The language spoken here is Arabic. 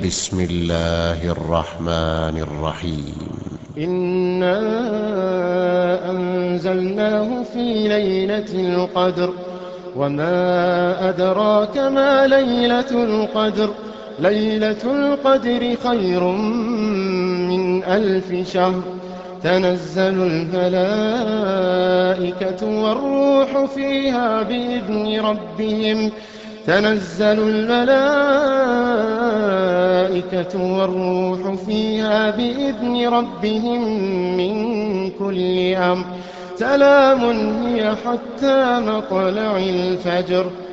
بسم الله الرحمن الرحيم. إنا أنزلناه في ليلة القدر وما أدراك ما ليلة القدر ليلة القدر خير من 1000 شهر تنزل الملائكة والروح فيها بإذن ربهم من كل أمر سلام هي حتى مطلع الفجر.